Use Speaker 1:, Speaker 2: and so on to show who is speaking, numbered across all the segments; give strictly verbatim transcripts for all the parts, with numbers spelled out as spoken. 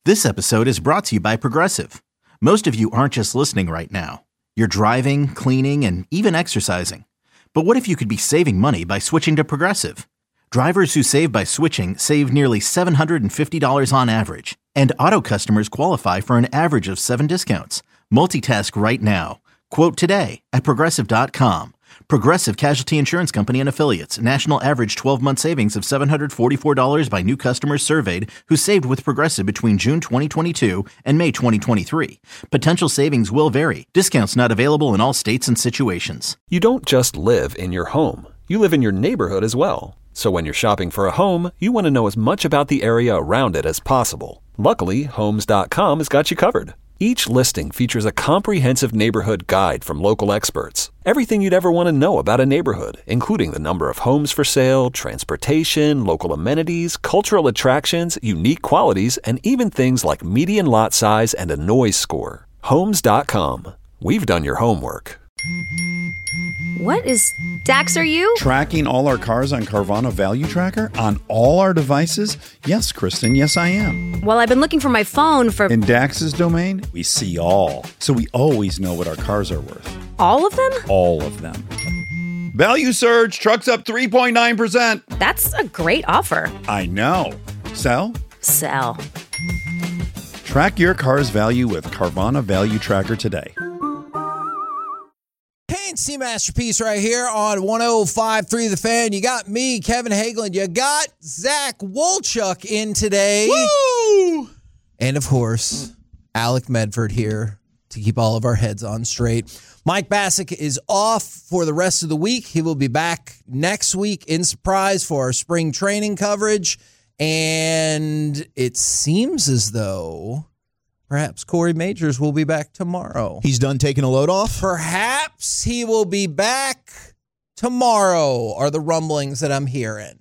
Speaker 1: This episode is brought to you by Progressive. Most of you aren't just listening right now. You're driving, cleaning, and even exercising. But what if you could be saving money by switching to Progressive? Drivers who save by switching save nearly seven hundred fifty dollars on average. And auto customers qualify for an average of seven discounts. Multitask right now. Quote today at Progressive dot com. Progressive Casualty Insurance Company and Affiliates. National average twelve-month savings of seven hundred forty-four dollars by new customers surveyed who saved with Progressive between June twenty twenty-two and May twenty twenty-three. Potential savings will vary. Discounts not available in all states and situations.
Speaker 2: You don't just live in your home. You live in your neighborhood as well. So when you're shopping for a home, you want to know as much about the area around it as possible. Luckily, Homes dot com has got you covered. Each listing features a comprehensive neighborhood guide from local experts. Everything you'd ever want to know about a neighborhood, including the number of homes for sale, transportation, local amenities, cultural attractions, unique qualities, and even things like median lot size and a noise score. Homes dot com. We've done your homework.
Speaker 3: What is Dax, are you?
Speaker 4: Tracking all our cars on Carvana Value Tracker on all our devices? Yes, Kristen, yes I am.
Speaker 3: Well, I've been looking for my phone for...
Speaker 4: In Dax's domain, we see all. So we always know what our cars are worth.
Speaker 3: All of them?
Speaker 4: All of them. Value surge, trucks up three point nine percent.
Speaker 3: That's a great offer.
Speaker 4: I know. Sell?
Speaker 3: Sell.
Speaker 4: Track your car's value with Carvana Value Tracker today.
Speaker 5: C Masterpiece right here on one oh five point three The Fan. You got me, Kevin Hagelin. You got Zach Wolchuk in today.
Speaker 6: Woo!
Speaker 5: And of course, Alec Medford here to keep all of our heads on straight. Mike Bassick is off for the rest of the week. He will be back next week in surprise for our spring training coverage. And it seems as though perhaps Corey Majors will be back tomorrow.
Speaker 6: He's done taking a load off?
Speaker 5: Perhaps he will be back tomorrow, are the rumblings that I'm hearing.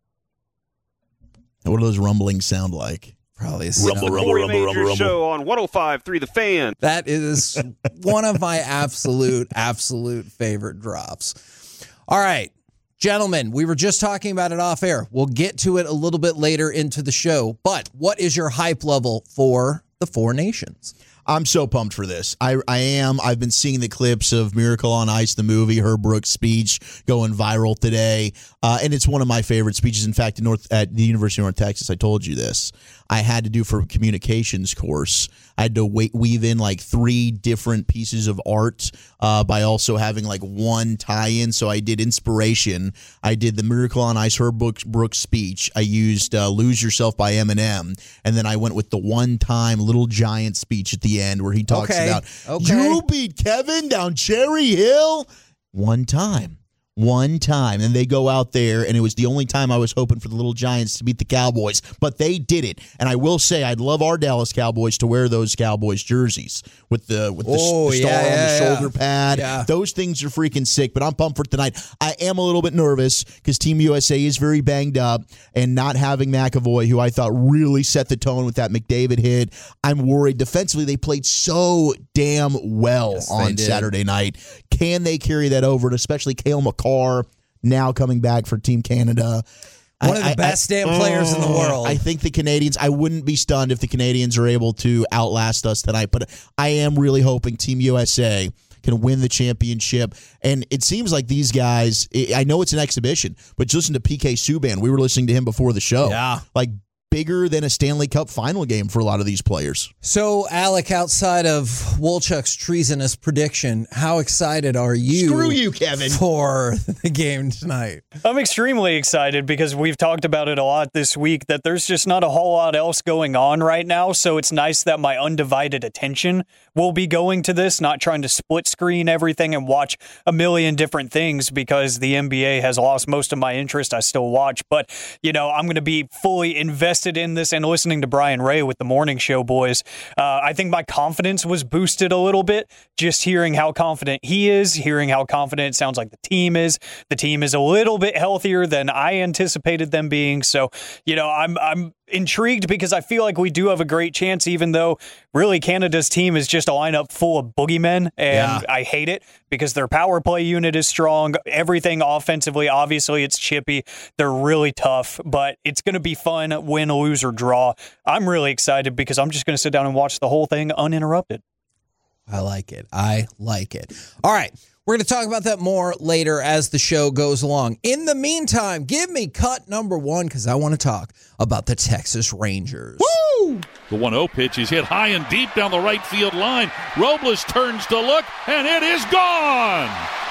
Speaker 6: What do those rumblings sound like?
Speaker 5: Probably a
Speaker 6: rumble, rumble,
Speaker 7: Corey
Speaker 6: rumble, rumble,
Speaker 7: Majors
Speaker 6: rumble.
Speaker 7: Show on one oh five point three The Fan.
Speaker 5: That is one of my absolute, absolute favorite drops. All right, gentlemen, we were just talking about it off air. We'll get to it a little bit later into the show. But what is your hype level for the Four Nations?
Speaker 6: I'm so pumped for this. I I am. I've been seeing the clips of Miracle on Ice, the movie, Herb Brooks' speech going viral today, uh, and it's one of my favorite speeches. In fact, in North at the University of North Texas, I told you this. I had to do for a communications course. I had to wait, weave in like three different pieces of art uh, by also having like one tie-in. So I did inspiration. I did the Miracle on Ice, Herb Brooks, Brooks speech. I used uh, Lose Yourself by Eminem. And then I went with the one-time Little Giant speech at the end where he talks
Speaker 5: okay.
Speaker 6: about,
Speaker 5: okay.
Speaker 6: you beat Kevin down Cherry Hill one time. One time, and they go out there, and it was the only time I was hoping for the Little Giants to beat the Cowboys, but they did it. And I will say, I'd love our Dallas Cowboys to wear those Cowboys jerseys with the with the,
Speaker 5: oh,
Speaker 6: the star
Speaker 5: yeah,
Speaker 6: on the
Speaker 5: yeah,
Speaker 6: shoulder
Speaker 5: yeah.
Speaker 6: pad.
Speaker 5: Yeah.
Speaker 6: Those things are freaking sick. But I'm pumped for tonight. I am a little bit nervous because Team U S A is very banged up, and not having McAvoy, who I thought really set the tone with that McDavid hit. I'm worried defensively. They played so damn well
Speaker 5: yes,
Speaker 6: on Saturday night. Can they carry that over? And especially Cale McCarr now coming back for Team Canada.
Speaker 5: One of the
Speaker 6: I,
Speaker 5: best
Speaker 6: I,
Speaker 5: damn
Speaker 6: I,
Speaker 5: players in the world.
Speaker 6: I think the Canadians, I wouldn't be stunned if the Canadians are able to outlast us tonight, but I am really hoping Team U S A can win the championship. And it seems like these guys, I know it's an exhibition, but just listen to P K Subban. We were listening to him before the show.
Speaker 5: Yeah.
Speaker 6: Like, bigger than a Stanley Cup final game for a lot of these players.
Speaker 5: So, Alec, outside of Wolchuk's treasonous prediction, how excited are you?
Speaker 6: Screw you, Kevin.
Speaker 5: For the game tonight?
Speaker 8: I'm extremely excited because we've talked about it a lot this week that there's just not a whole lot else going on right now. So it's nice that my undivided attention will be going to this, not trying to split screen everything and watch a million different things because the N B A has lost most of my interest. I still watch, but, you know, I'm going to be fully invested in this and listening to Brian Ray with the morning show boys. Uh, I think my confidence was boosted a little bit just hearing how confident he is, hearing how confident it sounds like the team is. The team is a little bit healthier than I anticipated them being. So, you know, I'm I'm intrigued because I feel like we do have a great chance, even though really Canada's team is just a lineup full of boogeymen, and yeah. I hate it because their power play unit is strong. Everything offensively, obviously, it's chippy. They're really tough, but it's going to be fun, win, lose, or draw. I'm really excited because I'm just going to sit down and watch the whole thing uninterrupted.
Speaker 5: I like it. I like it. All right. We're going to talk about that more later as the show goes along. In the meantime, give me cut number one because I want to talk about the Texas Rangers.
Speaker 9: Woo! The one oh pitch is hit high and deep down the right field line. Robles turns to look, and it is gone!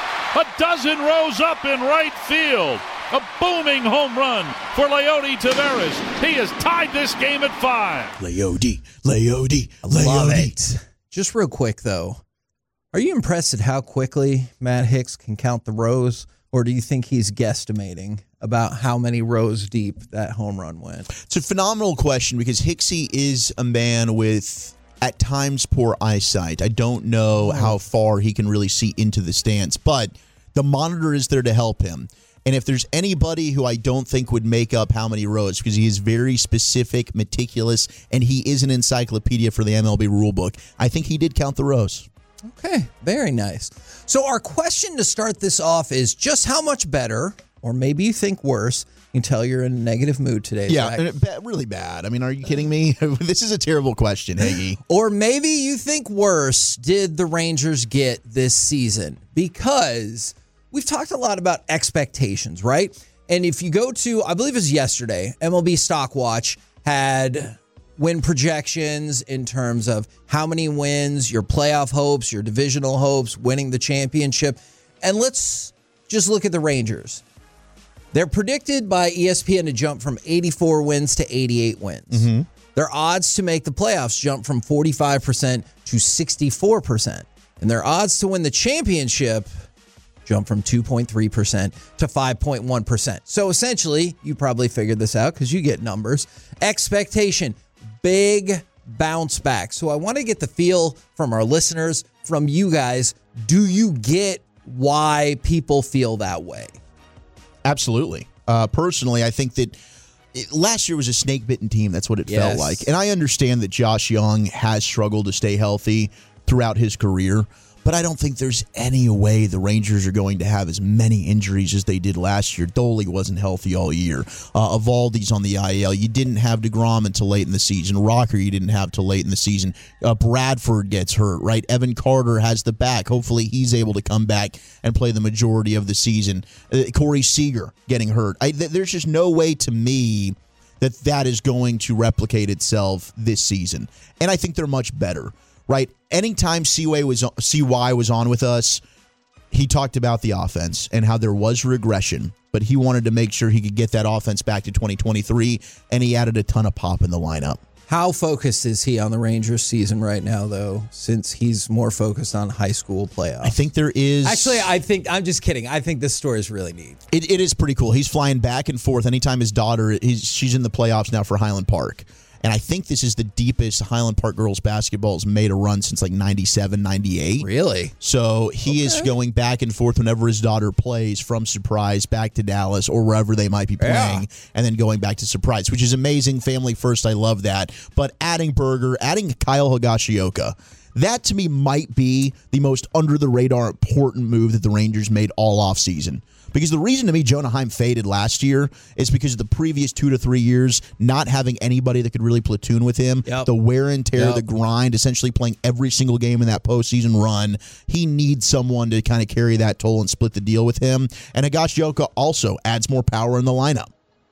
Speaker 9: A dozen rows up in right field. A booming home run for Leody Taveras. He has tied this game at five.
Speaker 6: Leody, Leody, Leody.
Speaker 5: Love it. Just real quick, though. Are you impressed at how quickly Matt Hicks can count the rows, or do you think he's guesstimating about how many rows deep that home run went?
Speaker 6: It's a phenomenal question because Hicksy is a man with, at times, poor eyesight. I don't know oh. how far he can really see into the stands, but the monitor is there to help him. And if there's anybody who I don't think would make up how many rows, because he is very specific, meticulous, and he is an encyclopedia for the M L B rulebook, I think he did count the rows.
Speaker 5: Okay, very nice. So our question to start this off is just how much better, or maybe you think worse, you can tell you're in a negative mood today.
Speaker 6: Yeah, and it, really bad. I mean, are you kidding me? This is a terrible question, Hagee.
Speaker 5: Or maybe you think worse did the Rangers get this season? Because we've talked a lot about expectations, right? And if you go to, I believe it was yesterday, M L B Stock Watch had win projections in terms of how many wins, your playoff hopes, your divisional hopes, winning the championship. And let's just look at the Rangers. They're predicted by E S P N to jump from eighty-four wins to eighty-eight wins. Mm-hmm. Their odds to make the playoffs jump from forty-five percent to sixty-four percent. And their odds to win the championship jump from two point three percent to five point one percent. So essentially, you probably figured this out because you get numbers. Expectation. Big bounce back. So I want to get the feel from our listeners, from you guys. Do you get why people feel that way?
Speaker 6: Absolutely. Uh, personally, I think that it, last year was a snake-bitten team. That's what it yes. felt like. And I understand that Josh Young has struggled to stay healthy throughout his career. But I don't think there's any way the Rangers are going to have as many injuries as they did last year. Doley wasn't healthy all year. Uh, Evaldi's on the I L. You didn't have DeGrom until late in the season. Rocker you didn't have till late in the season. Uh, Bradford gets hurt, right? Evan Carter has the back. Hopefully he's able to come back and play the majority of the season. Uh, Corey Seager getting hurt. I, th- there's just no way to me that that is going to replicate itself this season. And I think they're much better. Right, anytime C Y was C Y was on with us, he talked about the offense and how there was regression, but he wanted to make sure he could get that offense back to twenty twenty-three, and he added a ton of pop in the lineup.
Speaker 5: How focused is he on the Rangers season right now, though, since he's more focused on high school playoffs?
Speaker 6: I think there is...
Speaker 5: Actually, I think... I'm just kidding. I think this story is really neat.
Speaker 6: It, it is pretty cool. He's flying back and forth anytime his daughter... He's, she's in the playoffs now for Highland Park. And I think this is the deepest Highland Park girls basketball has made a run since like ninety-seven, ninety-eight.
Speaker 5: Really?
Speaker 6: So he okay. is going back and forth whenever his daughter plays from Surprise back to Dallas or wherever they might be playing, yeah. and then going back to Surprise, which is amazing. Family first. I love that. But adding Berger, adding Kyle Higashioka, that to me might be the most under-the-radar important move that the Rangers made all offseason. Because the reason to me Jonah Heim faded last year is because of the previous two to three years not having anybody that could really platoon with him. Yep. The wear and tear, yep. the grind, essentially playing every single game in that postseason run. He needs someone to kind of carry that toll and split the deal with him. And Higashioka also adds more power in the lineup.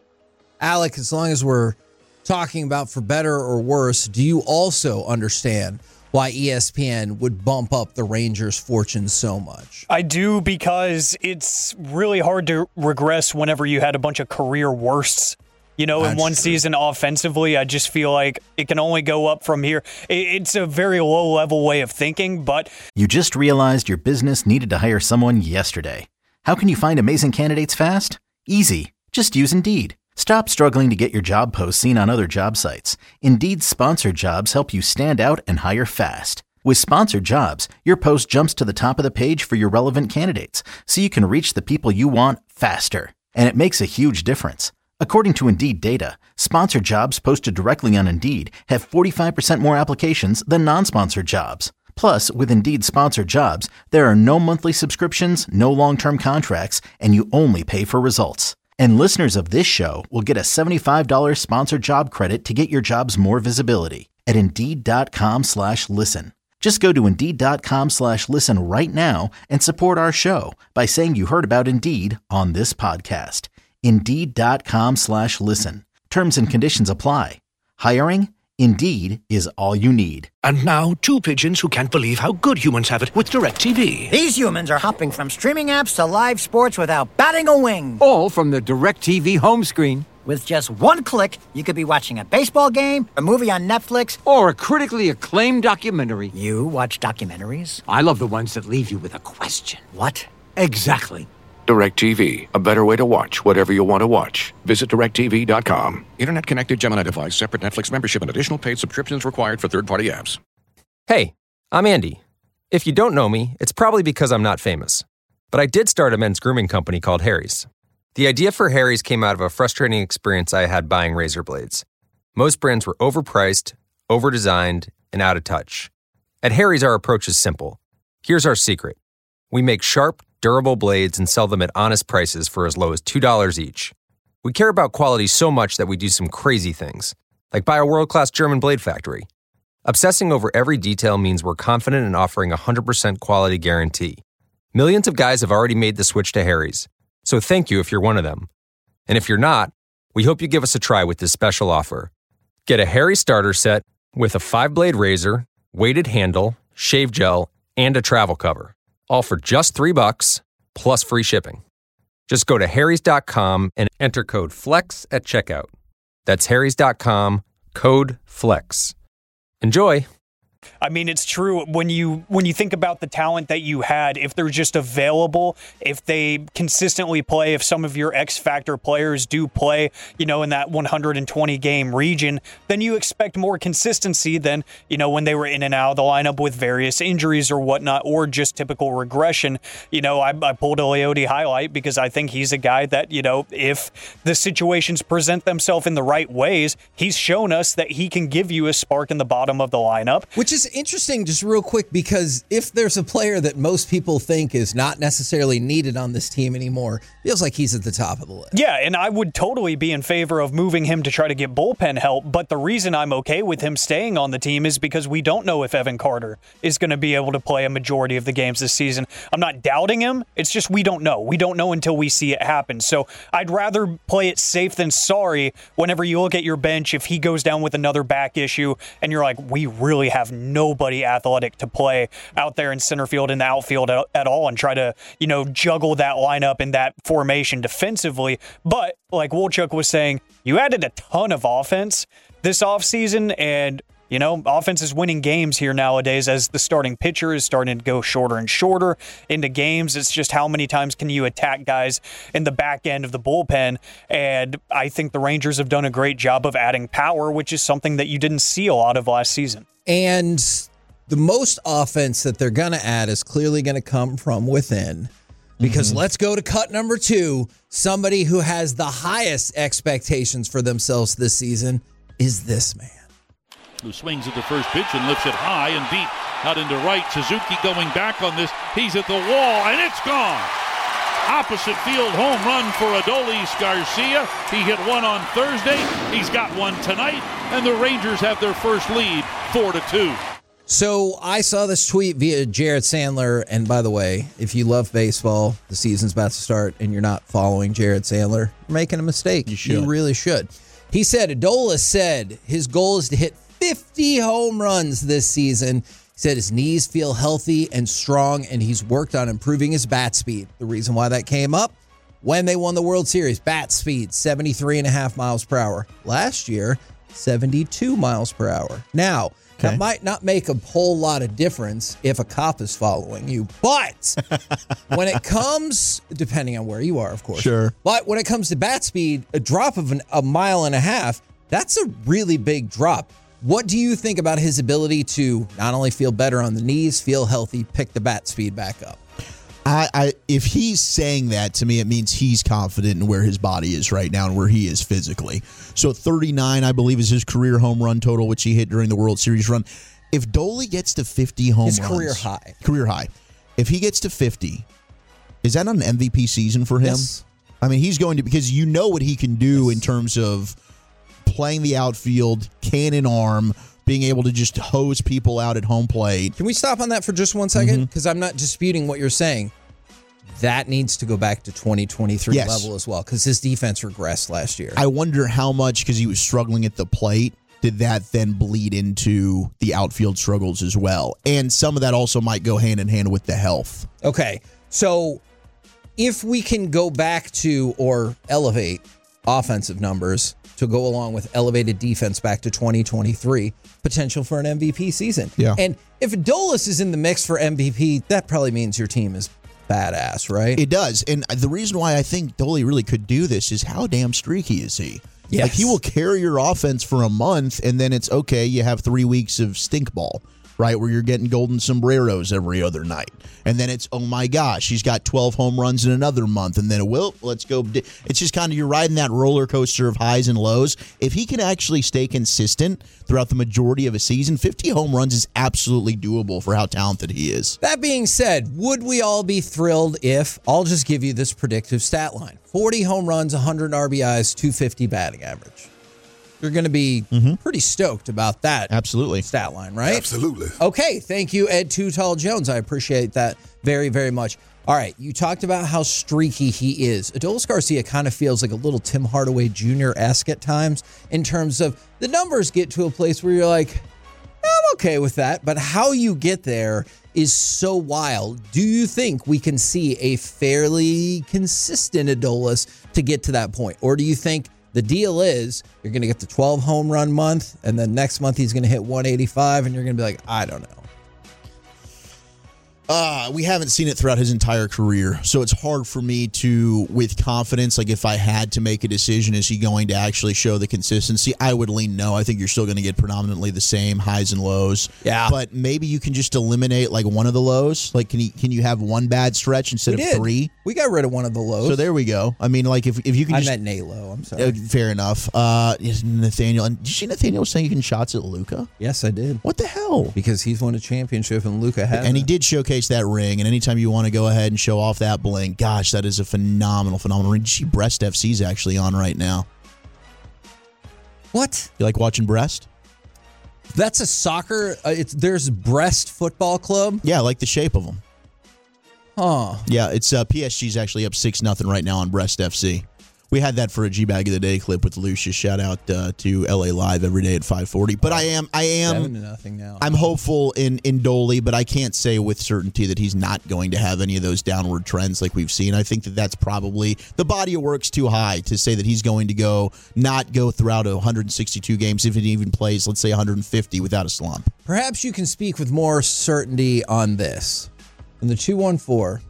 Speaker 5: Alec, as long as we're talking about for better or worse, do you also understand why E S P N would bump up the Rangers' fortunes so much?
Speaker 8: I do, because it's really hard to regress whenever you had a bunch of career worsts. You know, That's in one true. season offensively, I just feel like it can only go up from here. It's a very low-level way of thinking, but...
Speaker 1: You just realized your business needed to hire someone yesterday. How can you find amazing candidates fast? Easy. Just use Indeed. Stop struggling to get your job posts seen on other job sites. Indeed's sponsored jobs help you stand out and hire fast. With sponsored jobs, your post jumps to the top of the page for your relevant candidates, so you can reach the people you want faster. And it makes a huge difference. According to Indeed data, sponsored jobs posted directly on Indeed have forty-five percent more applications than non-sponsored jobs. Plus, with Indeed sponsored jobs, there are no monthly subscriptions, no long-term contracts, and you only pay for results. And listeners of this show will get a seventy-five dollars sponsored job credit to get your jobs more visibility at Indeed.com slash listen. Just go to Indeed.com slash listen right now and support our show by saying you heard about Indeed on this podcast. Indeed.com slash listen. Terms and conditions apply. Hiring? Indeed is all you need.
Speaker 10: And now, two pigeons who can't believe how good humans have it with DirecTV.
Speaker 11: These humans are hopping from streaming apps to live sports without batting a wing.
Speaker 12: All from the DirecTV home screen.
Speaker 11: With just one click, you could be watching a baseball game, a movie on Netflix,
Speaker 12: or a critically acclaimed documentary.
Speaker 11: You watch documentaries?
Speaker 12: I love the ones that leave you with a question.
Speaker 11: What?
Speaker 12: Exactly.
Speaker 10: DirecTV, a better way to watch whatever you want to watch. Visit direct T V dot com. Internet connected Gemini device, separate Netflix membership, and additional paid subscriptions required for third-party apps.
Speaker 13: Hey, I'm Andy. If you don't know me, it's probably because I'm not famous. But I did start a men's grooming company called Harry's. The idea for Harry's came out of a frustrating experience I had buying razor blades. Most brands were overpriced, overdesigned, and out of touch. At Harry's, our approach is simple. Here's our secret. We make sharp, durable blades and sell them at honest prices for as low as two dollars each. We care about quality so much that we do some crazy things, like buy a world-class German blade factory. Obsessing over every detail means we're confident in offering a one hundred percent quality guarantee. Millions of guys have already made the switch to Harry's, so thank you if you're one of them. And if you're not, we hope you give us a try with this special offer. Get a Harry's starter set with a five-blade razor, weighted handle, shave gel, and a travel cover. All for just three bucks, plus free shipping. Just go to harrys dot com and enter code FLEX at checkout. That's harrys dot com, code FLEX. Enjoy!
Speaker 8: I mean, it's true when you when you think about the talent that you had, if they're just available, if they consistently play, if some of your X-Factor players do play, you know, in that one hundred twenty game region, then you expect more consistency than, you know, when they were in and out of the lineup with various injuries or whatnot, or just typical regression. You know, I, I pulled a Leote highlight because I think he's a guy that, you know, if the situations present themselves in the right ways, he's shown us that he can give you a spark in the bottom of the lineup.
Speaker 5: Which is interesting, just real quick, because if there's a player that most people think is not necessarily needed on this team anymore, feels like he's at the top of the list.
Speaker 8: Yeah, and I would totally be in favor of moving him to try to get bullpen help, but the reason I'm okay with him staying on the team is because we don't know if Evan Carter is going to be able to play a majority of the games this season. I'm not doubting him, it's just we don't know. We don't know until we see it happen. So I'd rather play it safe than sorry whenever you look at your bench if he goes down with another back issue and you're like, we really have nobody athletic to play out there in center field and the outfield at, at all and try to, you know, juggle that lineup and that formation defensively. But like Wolchuk was saying, you added a ton of offense this offseason, and, you know, offense is winning games here nowadays as the starting pitcher is starting to go shorter and shorter into games. It's just how many times can you attack guys in the back end of the bullpen? And I think the Rangers have done a great job of adding power, which is something that you didn't see a lot of last season.
Speaker 5: And the most offense that they're going to add is clearly going to come from within. Because mm-hmm. let's go to cut number two. Somebody who has the highest expectations for themselves this season is this man.
Speaker 9: Who swings at the first pitch and lifts it high and deep out into right. Suzuki going back on this. He's at the wall, and it's gone. Opposite field home run for Adolis Garcia. He hit one on Thursday. He's got one tonight, and the Rangers have their first lead, four to two.
Speaker 5: So I saw this tweet via Jared Sandler, and by the way, if you love baseball, the season's about to start, and you're not following Jared Sandler, you're making a mistake. You should. You really should. He said, Adolis said his goal is to hit fifty home runs this season. He said his knees feel healthy and strong, and he's worked on improving his bat speed. The reason why that came up, when they won the World Series, bat speed, seventy-three and a half miles per hour. Last year, seventy-two miles per hour. Now, okay. That might not make a whole lot of difference if a cop is following you, but when it comes, depending on where you are, of course.
Speaker 6: Sure.
Speaker 5: But when it comes to bat speed, a drop of an, a mile and a half, that's a really big drop. What do you think about his ability to not only feel better on the knees, feel healthy, pick the bat speed back up?
Speaker 6: I, I if he's saying that to me, it means he's confident in where his body is right now and where he is physically. So thirty-nine, I believe, is his career home run total, which he hit during the World Series run. If Doley gets to fifty home
Speaker 5: his
Speaker 6: runs,
Speaker 5: career high,
Speaker 6: career high. If he gets to fifty, is that not an M V P season for him?
Speaker 5: Yes.
Speaker 6: I mean, he's going to, because you know what he can do yes. in terms of playing the outfield, cannon arm, being able to just hose people out at home plate.
Speaker 5: Can we stop on that for just one second? Because mm-hmm. I'm not disputing what you're saying. That needs to go back to twenty twenty-three yes. level as well, because his defense regressed last year.
Speaker 6: I wonder how much, because he was struggling at the plate, did that then bleed into the outfield struggles as well? And some of that also might go hand in hand with the health.
Speaker 5: Okay, so if we can go back to or elevate offensive numbers to go along with elevated defense back to twenty twenty-three, potential for an M V P season.
Speaker 6: Yeah.
Speaker 5: And if Adolis is in the mix for M V P, that probably means your team is badass, right?
Speaker 6: It does. And the reason why I think Doley really could do this is how damn streaky is he?
Speaker 5: Yes.
Speaker 6: Like, he will carry your offense for a month, and then it's okay, you have three weeks of stink ball, right, where you're getting golden sombreros every other night. And then it's, oh my gosh, he's got twelve home runs in another month. And then, well, let's go. It's just kind of, you're riding that roller coaster of highs and lows. If he can actually stay consistent throughout the majority of a season, fifty home runs is absolutely doable for how talented he is.
Speaker 5: That being said, would we all be thrilled if, I'll just give you this predictive stat line, forty home runs, one hundred R B Is, two fifty batting average? You're going to be mm-hmm. pretty stoked about that.
Speaker 6: Absolutely.
Speaker 5: Stat line, right?
Speaker 14: Absolutely.
Speaker 5: Okay. Thank you, Ed Too Tall Jones. I appreciate that very, very much. All right. You talked about how streaky he is. Adolis Garcia kind of feels like a little Tim Hardaway Junior-esque at times in terms of the numbers get to a place where you're like, I'm okay with that. But how you get there is so wild. Do you think we can see a fairly consistent Adolis to get to that point? Or do you think the deal is you're going to get the twelve home run month, and then next month he's going to hit one eighty-five, and you're going to be like, I don't know.
Speaker 6: Uh, we haven't seen it throughout his entire career, so it's hard for me to, with confidence, like if I had to make a decision, is he going to actually show the consistency? I would lean no. I think you're still going to get predominantly the same highs and lows.
Speaker 5: Yeah.
Speaker 6: But maybe you can just eliminate like one of the lows. Like, can he, can you have one bad stretch instead
Speaker 5: we
Speaker 6: of
Speaker 5: did.
Speaker 6: three?
Speaker 5: We got rid of one of the lows.
Speaker 6: So there we go. I mean, like if if you can
Speaker 5: I
Speaker 6: just...
Speaker 5: meant Nalo, I'm sorry.
Speaker 6: Uh, fair enough. Uh, Nathaniel, and did you see Nathaniel saying you can shots at Luka?
Speaker 5: Yes, I did.
Speaker 6: What the hell?
Speaker 5: Because he's won a championship and Luka hasn't.
Speaker 6: And he did showcase that ring, and anytime you want to go ahead and show off that bling, gosh, that is a phenomenal, phenomenal ring. She Breast F C's actually on right now.
Speaker 5: What?
Speaker 6: You like watching Breast?
Speaker 5: That's a soccer, uh, it's there's Breast Football Club?
Speaker 6: Yeah, I like the shape of them.
Speaker 5: Huh.
Speaker 6: Yeah, it's uh, P S G's actually up six nothing right now on Breast F C. We had that for a G-Bag of the Day clip with Lucius. Shout out uh, to L A Live every day at five forty. But I am, I am,
Speaker 5: Seven to nothing now.
Speaker 6: I'm hopeful in in Doley, but I can't say with certainty that he's not going to have any of those downward trends like we've seen. I think that that's probably the body of work's too high to say that he's going to go not go throughout one hundred sixty-two games if he even plays, let's say one hundred fifty without a slump.
Speaker 5: Perhaps you can speak with more certainty on this. In the two one four.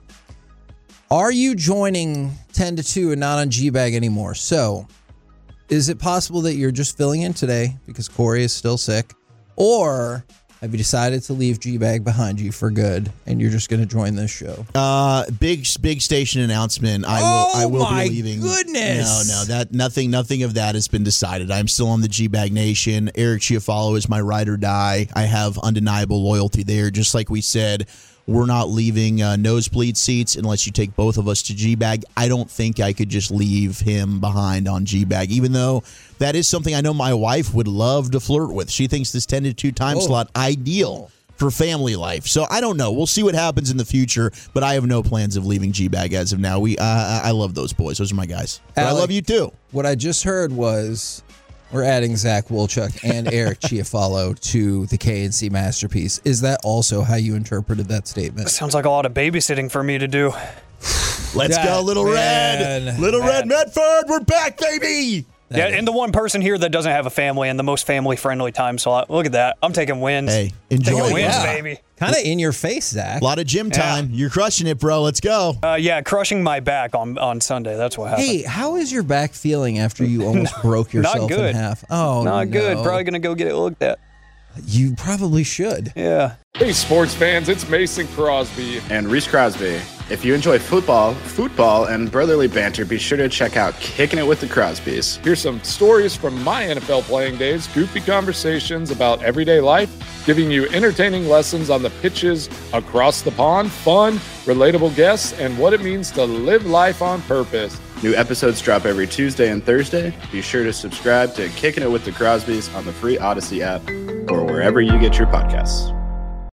Speaker 5: Are you joining ten to two and not on G-Bag anymore? So, is it possible that you're just filling in today because Corey is still sick? Or have you decided to leave G-Bag behind you for good and you're just going to join this show?
Speaker 6: Uh, big big station announcement. I will
Speaker 5: oh
Speaker 6: I will
Speaker 5: my
Speaker 6: be leaving.
Speaker 5: Goodness.
Speaker 6: No, no, that nothing nothing of that has been decided. I'm still on the G-Bag Nation. Eric Chiafalo is my ride or die. I have undeniable loyalty there. Just like we said, we're not leaving uh, nosebleed seats unless you take both of us to G-Bag. I don't think I could just leave him behind on G-Bag, even though that is something I know my wife would love to flirt with. She thinks this ten to two time
Speaker 5: oh.
Speaker 6: slot ideal for family life. So I don't know. We'll see what happens in the future, but I have no plans of leaving G-Bag as of now. We, uh, I love those boys. Those are my guys. But
Speaker 5: Alec,
Speaker 6: I love you too.
Speaker 5: What I just heard was we're adding Zach Wolchuk and Eric Chiafalo to the K N C Masterpiece. Is that also how you interpreted that statement?
Speaker 8: Sounds like a lot of babysitting for me to do.
Speaker 6: Let's
Speaker 5: That
Speaker 6: go, Little
Speaker 5: man,
Speaker 6: Red. Little
Speaker 8: man.
Speaker 6: Red Medford. We're back, baby.
Speaker 8: Yeah, and the one person here that doesn't have a family and the most family-friendly time slot. Look at that. I'm taking wins.
Speaker 6: Hey, enjoy
Speaker 8: taking
Speaker 6: it.
Speaker 8: wins,
Speaker 5: Yeah.
Speaker 8: baby.
Speaker 5: Kind of in your face, Zach.
Speaker 6: A lot of gym time. Yeah. You're crushing it, bro. Let's go.
Speaker 8: Uh, yeah, crushing my back on, on Sunday. That's what happened.
Speaker 5: Hey, how is your back feeling after you almost broke yourself
Speaker 8: Not good.
Speaker 5: in half? Oh,
Speaker 8: Not
Speaker 5: no.
Speaker 8: good. Probably going to go get it looked at.
Speaker 5: You probably should.
Speaker 8: Yeah.
Speaker 14: Hey, sports fans, it's Mason Crosby.
Speaker 15: And Reese Crosby. If you enjoy football, football, and brotherly banter, be sure to check out Kicking It with the Crosbys.
Speaker 14: Here's some stories from my N F L playing days, goofy conversations about everyday life, giving you entertaining lessons on the pitches across the pond, fun, relatable guests, and what it means to live life on purpose.
Speaker 15: New episodes drop every Tuesday and Thursday. Be sure to subscribe to Kicking It with the Crosbys on the free Odyssey app or wherever you get your podcasts.